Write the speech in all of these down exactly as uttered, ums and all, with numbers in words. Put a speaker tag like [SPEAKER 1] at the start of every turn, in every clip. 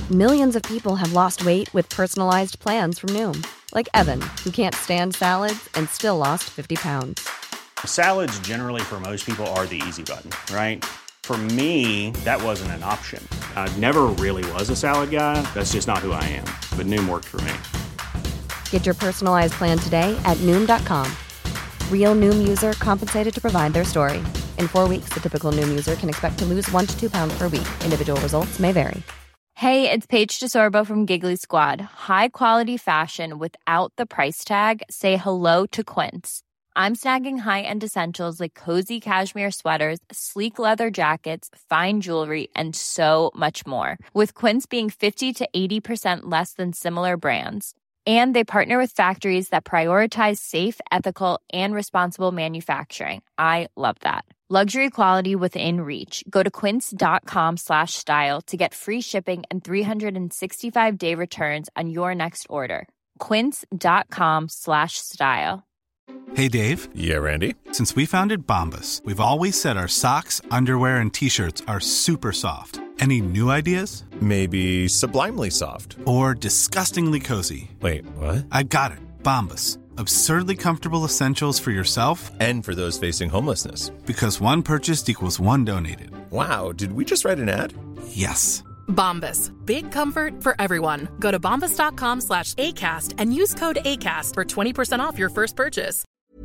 [SPEAKER 1] Millions of people have lost weight with personalized plans from Noom. Like Evan, who can't stand salads and still lost fifty pounds.
[SPEAKER 2] Salads generally for most people are the easy button, right? For me, that wasn't an option. I never really was a salad guy. That's just not who I am. But Noom worked for me.
[SPEAKER 1] Get your personalized plan today at Noom dot com. Real Noom user compensated to provide their story. In four weeks, the typical Noom user can expect to lose one to two pounds per week. Individual results may vary.
[SPEAKER 3] Hey, it's Paige DeSorbo from Giggly Squad. High quality fashion without the price tag. Say hello to Quince. I'm snagging high-end essentials like cozy cashmere sweaters, sleek leather jackets, fine jewelry, and so much more. With Quince being fifty to eighty percent less than similar brands. And they partner with factories that prioritize safe, ethical, and responsible manufacturing. I love that. Luxury quality within reach. Go to quince.com slash style to get free shipping and three sixty-five day returns on your next order. Quince.com slash style.
[SPEAKER 4] Hey, Dave.
[SPEAKER 5] Yeah, Randy.
[SPEAKER 4] Since we founded Bombas, we've always said our socks, underwear, and T-shirts are super soft. Any new ideas?
[SPEAKER 5] Maybe sublimely soft.
[SPEAKER 4] Or disgustingly cozy.
[SPEAKER 5] Wait, what?
[SPEAKER 4] I got it. Bombas. Absurdly comfortable essentials for yourself
[SPEAKER 5] and for those facing homelessness.
[SPEAKER 4] Because one purchased equals one donated.
[SPEAKER 5] Wow, did we just write an ad?
[SPEAKER 4] Yes.
[SPEAKER 6] Bombas. Big comfort for everyone. Go to bombas.com slash ACAST and use code ACAST for twenty percent off your first purchase.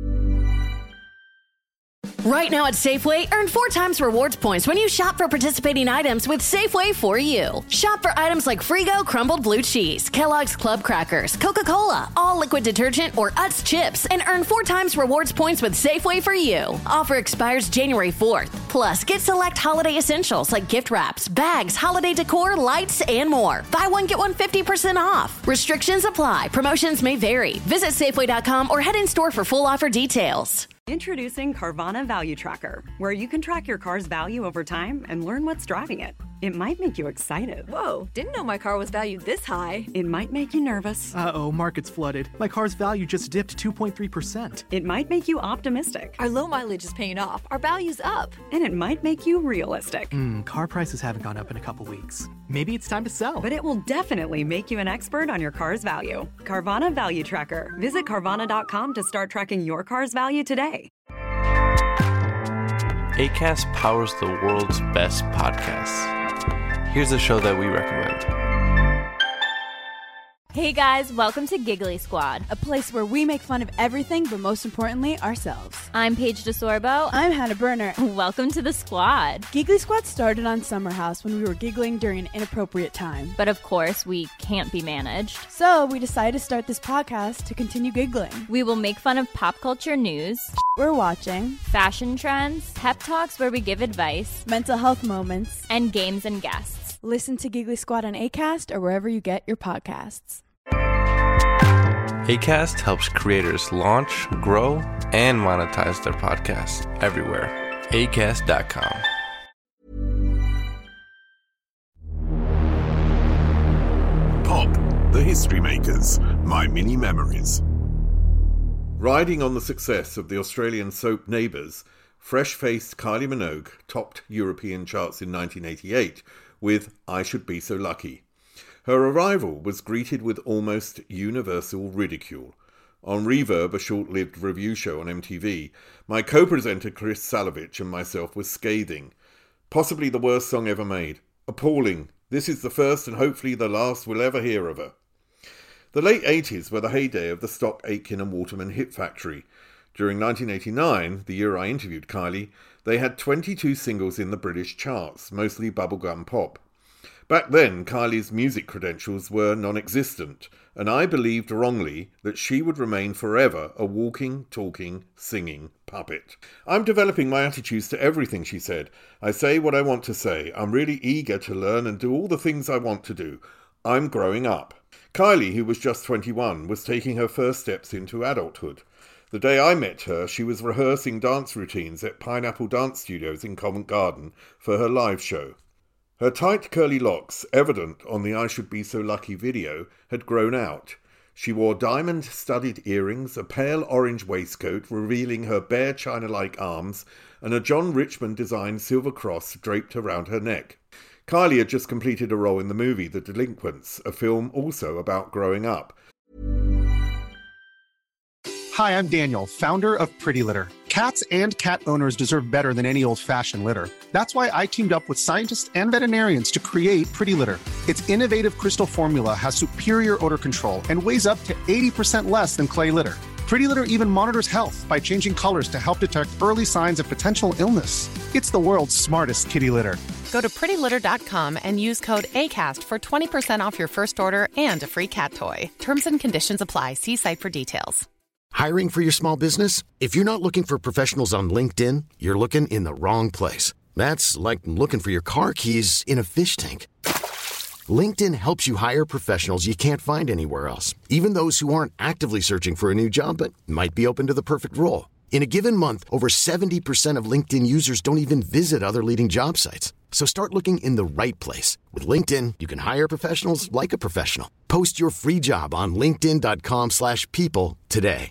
[SPEAKER 7] Right now at Safeway, earn four times rewards points when you shop for participating items with Safeway for you. Shop for items like Frigo Crumbled Blue Cheese, Kellogg's Club Crackers, Coca-Cola, all liquid detergent, or Utz chips, and earn four times rewards points with Safeway for you. Offer expires January fourth. Plus, get select holiday essentials like gift wraps, bags, holiday decor, lights, and more. Buy one, get one fifty percent off. Restrictions apply. Promotions may vary. Visit Safeway dot com or head in store for full offer details.
[SPEAKER 8] Introducing Carvana Value Tracker, where you can track your car's value over time and learn what's driving it. It might make you excited.
[SPEAKER 9] Whoa, didn't know my car was valued this high.
[SPEAKER 8] It might make you nervous.
[SPEAKER 10] Uh-oh, market's flooded. My car's value just dipped two point three percent.
[SPEAKER 8] It might make you optimistic.
[SPEAKER 9] Our low mileage is paying off. Our value's up.
[SPEAKER 8] And it might make you realistic.
[SPEAKER 10] Mm, car prices haven't gone up in a couple weeks. Maybe it's time to sell.
[SPEAKER 8] But it will definitely make you an expert on your car's value. Carvana Value Tracker. Visit Carvana dot com to start tracking your car's value today.
[SPEAKER 11] Acast powers the world's best podcasts. Here's a show that we recommend.
[SPEAKER 3] Hey guys, welcome to Giggly Squad,
[SPEAKER 12] a place where we make fun of everything, but most importantly, ourselves.
[SPEAKER 3] I'm Paige DeSorbo.
[SPEAKER 12] I'm Hannah Berner.
[SPEAKER 3] Welcome to the squad.
[SPEAKER 12] Giggly Squad started on Summer House when we were giggling during an inappropriate time.
[SPEAKER 3] But of course, we can't be managed.
[SPEAKER 12] So we decided to start this podcast to continue giggling.
[SPEAKER 3] We will make fun of pop culture news,
[SPEAKER 12] we're watching,
[SPEAKER 3] fashion trends, pep talks where we give advice,
[SPEAKER 12] mental health moments,
[SPEAKER 3] and games and guests.
[SPEAKER 12] Listen to Giggly Squad on Acast or wherever you get your podcasts.
[SPEAKER 11] Acast helps creators launch, grow, and monetize their podcasts everywhere. Acast dot com.
[SPEAKER 13] Pop, the History Makers, My Mini Memories. Riding on the success of the Australian soap Neighbours, fresh-faced Kylie Minogue topped European charts in nineteen eighty-eight with I Should Be So Lucky. Her arrival was greeted with almost universal ridicule. On Reverb, a short-lived review show on M T V, my co-presenter Chris Salovich and myself were scathing. Possibly the worst song ever made. Appalling. This is the first and hopefully the last we'll ever hear of her. The late eighties were the heyday of the Stock, Aitken and Waterman hit factory. During nineteen eighty-nine, the year I interviewed Kylie, they had twenty-two singles in the British charts, mostly bubblegum pop. Back then, Kylie's music credentials were non-existent, and I believed wrongly that she would remain forever a walking, talking, singing puppet. I'm developing my attitudes to everything, she said. I say what I want to say. I'm really eager to learn and do all the things I want to do. I'm growing up. Kylie, who was just twenty-one, was taking her first steps into adulthood. The day I met her, she was rehearsing dance routines at Pineapple Dance Studios in Covent Garden for her live show. Her tight curly locks, evident on the I Should Be So Lucky video, had grown out. She wore diamond-studded earrings, a pale orange waistcoat revealing her bare china-like arms, and a John Richmond-designed silver cross draped around her neck. Kylie had just completed a role in the movie The Delinquents, a film also about growing up.
[SPEAKER 10] Hi, I'm Daniel, founder of Pretty Litter. Cats and cat owners deserve better than any old-fashioned litter. That's why I teamed up with scientists and veterinarians to create Pretty Litter. Its innovative crystal formula has superior odor control and weighs up to eighty percent less than clay litter. Pretty Litter even monitors health by changing colors to help detect early signs of potential illness. It's the world's smartest kitty litter.
[SPEAKER 6] Go to pretty litter dot com and use code ACAST for twenty percent off your first order and a free cat toy. Terms and conditions apply. See site for details.
[SPEAKER 14] Hiring for your small business? If you're not looking for professionals on LinkedIn, you're looking in the wrong place. That's like looking for your car keys in a fish tank. LinkedIn helps you hire professionals you can't find anywhere else, even those who aren't actively searching for a new job but might be open to the perfect role. In a given month, over seventy percent of LinkedIn users don't even visit other leading job sites. So start looking in the right place. With LinkedIn, you can hire professionals like a professional. Post your free job on linkedin dot com slash people today.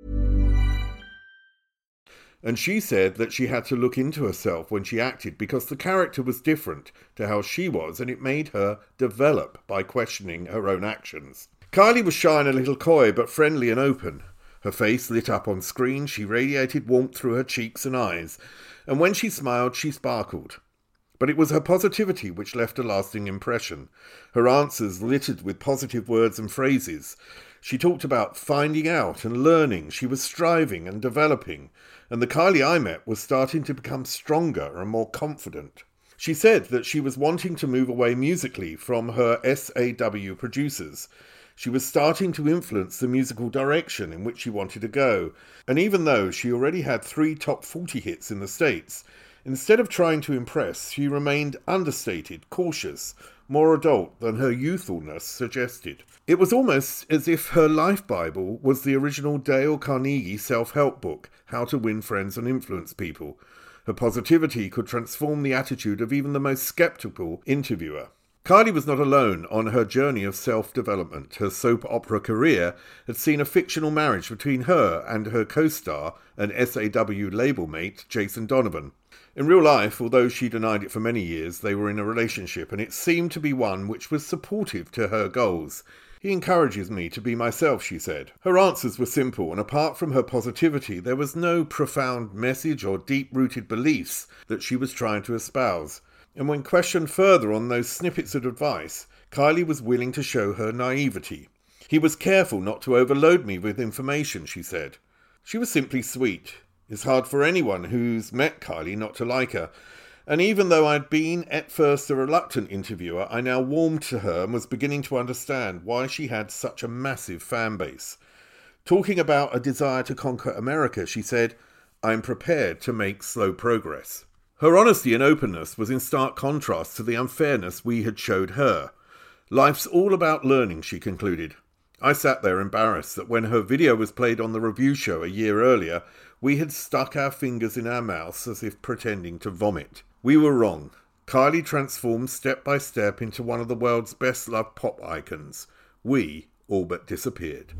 [SPEAKER 13] And she said that she had to look into herself when she acted because the character was different to how she was, and it made her develop by questioning her own actions. Kylie was shy and a little coy, but friendly and open. Her face lit up on screen, she radiated warmth through her cheeks and eyes, and when she smiled, she sparkled. But it was her positivity which left a lasting impression. Her answers littered with positive words and phrases. She talked about finding out and learning. She was striving and developing. And the Kylie I met was starting to become stronger and more confident. She said that she was wanting to move away musically from her S A W producers. She was starting to influence the musical direction in which she wanted to go. And even though she already had three top forty hits in the States, instead of trying to impress, she remained understated, cautious, more adult than her youthfulness suggested. It was almost as if her life Bible was the original Dale Carnegie self-help book, How to Win Friends and Influence People. Her positivity could transform the attitude of even the most skeptical interviewer. Kylie was not alone on her journey of self-development. Her soap opera career had seen a fictional marriage between her and her co-star, an S A W label mate, Jason Donovan. In real life, although she denied it for many years, they were in a relationship, and it seemed to be one which was supportive to her goals. He encourages me to be myself, she said. Her answers were simple, and apart from her positivity, there was no profound message or deep-rooted beliefs that she was trying to espouse. And when questioned further on those snippets of advice, Kylie was willing to show her naivety. He was careful not to overload me with information, she said. She was simply sweet. It's hard for anyone who's met Kylie not to like her. And even though I'd been at first a reluctant interviewer, I now warmed to her and was beginning to understand why she had such a massive fan base. Talking about a desire to conquer America, she said, "I'm prepared to make slow progress." Her honesty and openness was in stark contrast to the unfairness we had showed her. Life's all about learning, she concluded. I sat there embarrassed that when her video was played on the review show a year earlier, we had stuck our fingers in our mouths as if pretending to vomit. We were wrong. Kylie transformed step by step into one of the world's best-loved pop icons. We all but disappeared.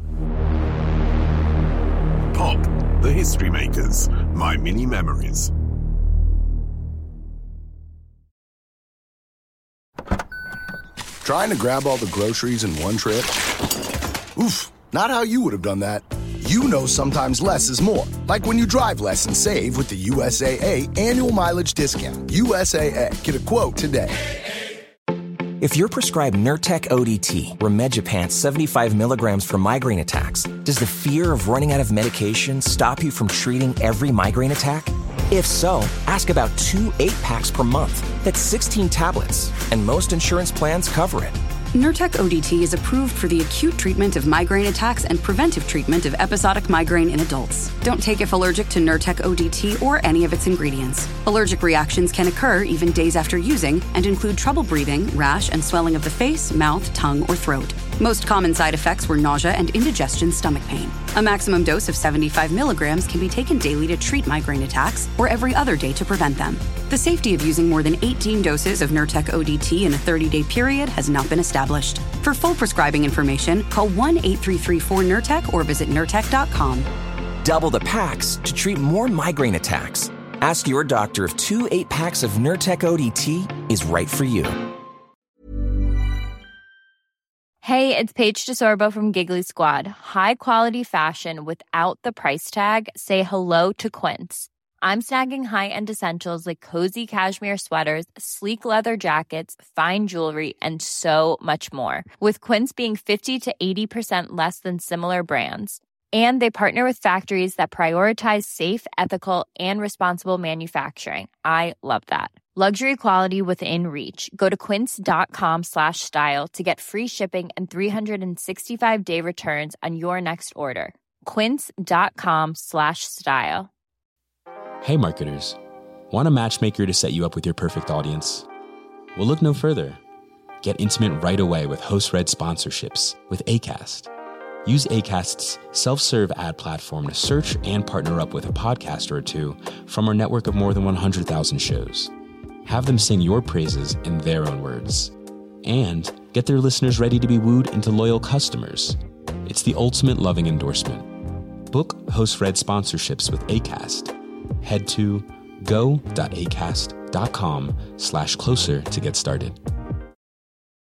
[SPEAKER 13] Pop, the History Makers, My Mini Memories.
[SPEAKER 15] Trying to grab all the groceries in one trip? Oof, not how you would have done that. You know sometimes less is more. Like when you drive less and save with the U S A A annual mileage discount. U S A A. Get a quote today.
[SPEAKER 16] If you're prescribed Nurtec O D T, Rimegepant seventy-five milligrams for migraine attacks, does the fear of running out of medication stop you from treating every migraine attack? If so, ask about two eight-packs per month. That's sixteen tablets, and most insurance plans cover it.
[SPEAKER 17] Nurtec O D T is approved for the acute treatment of migraine attacks and preventive treatment of episodic migraine in adults. Don't take if allergic to Nurtec O D T or any of its ingredients. Allergic reactions can occur even days after using and include trouble breathing, rash, and swelling of the face, mouth, tongue, or throat. Most common side effects were nausea and indigestion stomach pain. A maximum dose of seventy-five milligrams can be taken daily to treat migraine attacks or every other day to prevent them. The safety of using more than eighteen doses of Nurtec O D T in a thirty-day period has not been established. For full prescribing information, call one eight three three four Nurtec or visit Nurtec dot com.
[SPEAKER 16] Double the packs to treat more migraine attacks. Ask your doctor if two eight-packs of Nurtec O D T is right for you.
[SPEAKER 3] Hey, it's Paige DeSorbo from Giggly Squad. High quality fashion without the price tag. Say hello to Quince. I'm snagging high-end essentials like cozy cashmere sweaters, sleek leather jackets, fine jewelry, and so much more. With Quince being fifty to eighty percent less than similar brands. And they partner with factories that prioritize safe, ethical, and responsible manufacturing. I love that. Luxury quality within reach. Go to quince.com slash style to get free shipping and three sixty-five day returns on your next order. Quince.com slash style.
[SPEAKER 18] Hey marketers, want a matchmaker to set you up with your perfect audience? Well, look no further. Get intimate right away with host-read sponsorships with Acast. Use Acast's self-serve ad platform to search and partner up with a podcaster or two from our network of more than one hundred thousand shows. Have them sing your praises in their own words. And get their listeners ready to be wooed into loyal customers. It's the ultimate loving endorsement. Book host-read sponsorships with Acast. Head to go.acast.com slash closer to get started.